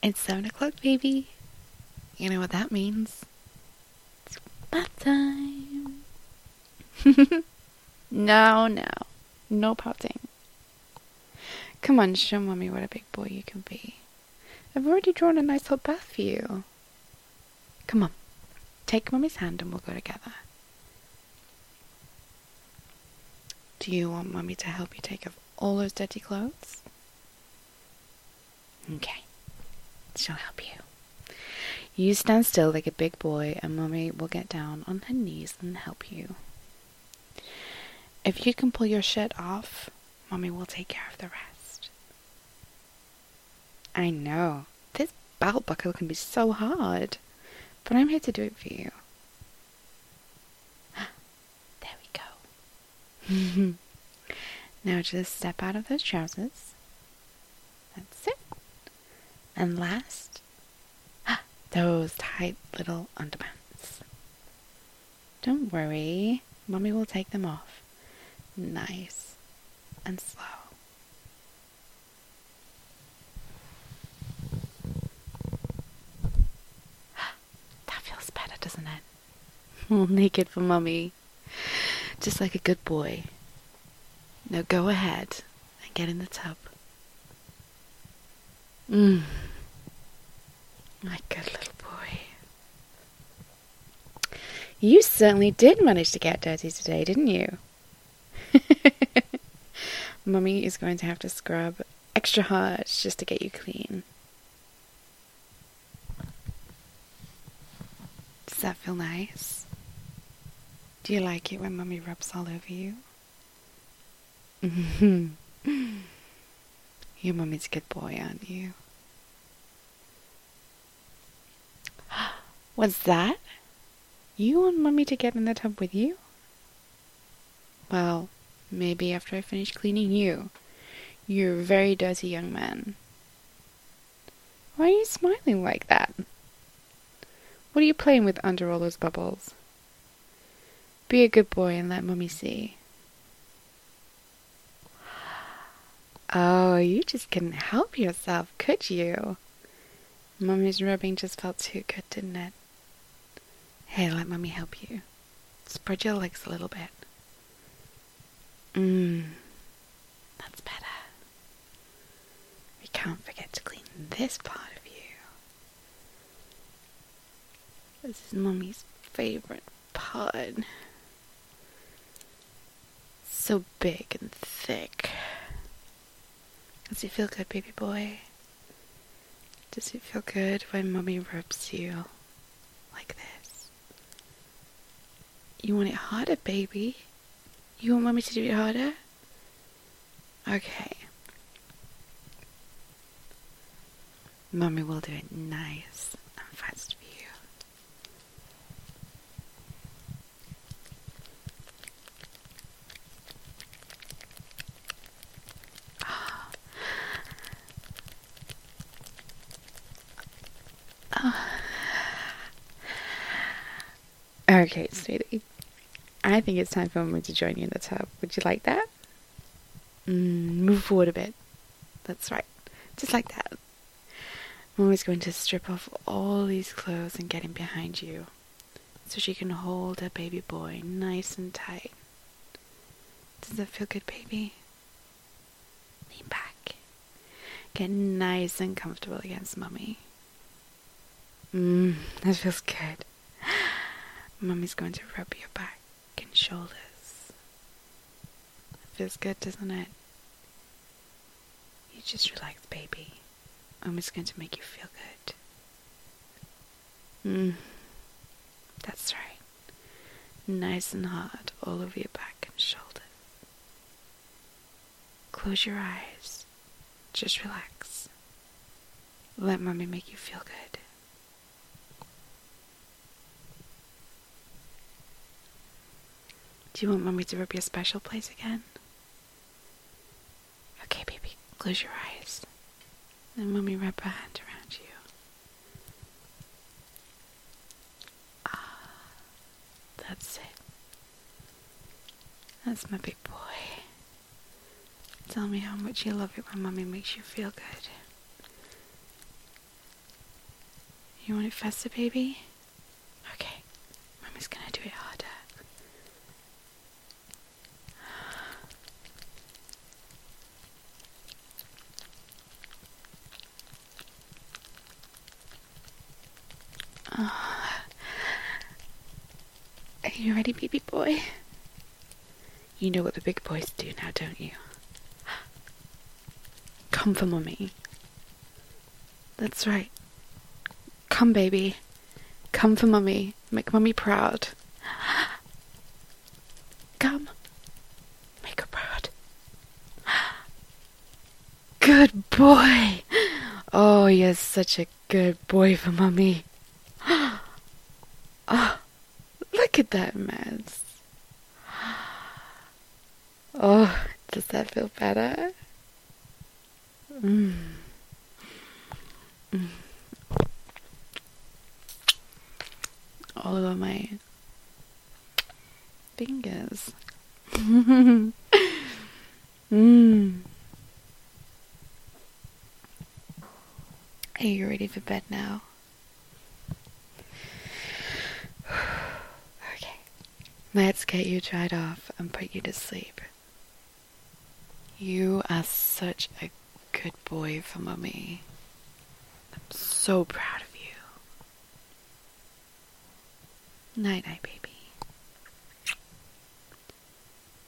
It's 7 o'clock, baby. You know what that means. It's bath time. No, no. No pouting. Come on, show Mommy what a big boy you can be. I've already drawn a nice hot bath for you. Come on. Take Mommy's hand and we'll go together. Do you want Mommy to help you take off all those dirty clothes? Okay. She'll help you. You stand still like a big boy and Mommy will get down on her knees and help you. If you can pull your shirt off, Mommy will take care of the rest. I know, this belt buckle can be so hard, but I'm here to do it for you. There we go. Now just step out of those trousers. That's it. And last, those tight little underpants. Don't worry, Mommy will take them off. Nice and slow. That feels better, doesn't it? All naked for Mommy. Just like a good boy. Now go ahead and get in the tub. My good little boy. You certainly did manage to get dirty today, didn't you? Mummy is going to have to scrub extra hard just to get you clean. Does that feel nice? Do you like it when Mummy rubs all over you? Your Mummy's a good boy, aren't you? What's that? You want Mummy to get in the tub with you? Well, maybe after I finish cleaning you. You're a very dirty young man. Why are you smiling like that? What are you playing with under all those bubbles? Be a good boy and let Mummy see. Oh, you just couldn't help yourself, could you? Mummy's rubbing just felt too good, didn't it? Hey, let Mummy help you. Spread your legs a little bit. That's better. We can't forget to clean this part of you. This is Mummy's favorite part. So big and thick. Does it feel good, baby boy? Does it feel good when Mummy rubs you like this? You want it harder, baby? You want Mummy to do it harder? Okay. Mummy will do it nice and fast for you. Okay, sweetie. I think it's time for Mummy to join you in the tub. Would you like that? Move forward a bit. That's right. Just like that. Mummy's going to strip off all these clothes and get in behind you so she can hold her baby boy nice and tight. Does that feel good, baby? Lean back. Get nice and comfortable against Mummy. That feels good. Mummy's going to rub your back and shoulders. It feels good, doesn't it? You just relax, baby. Mummy's going to make you feel good. That's right. Nice and hard all over your back and shoulders. Close your eyes. Just relax. Let Mummy make you feel good. Do you want Mummy to rub your special place again? Okay, baby. Close your eyes. Then Mummy wrap her hand around you. That's it. That's my big boy. Tell me how much you love it when Mummy makes you feel good. You want it faster, baby? Okay. Mommy's gonna do it harder. Are you ready, baby boy? You know what the big boys do now, don't you? Come for Mummy. That's right. Come, baby. Come for Mummy. Make Mummy proud. Come. Make her proud. Good boy. Oh, you're such a good boy for Mummy. Oh, look at that mess. Oh, does that feel better? All over my fingers. Are you ready for bed now? Okay. Let's get you dried off and put you to sleep. You are such a good boy for Mummy. I'm so proud of you. Night night, baby.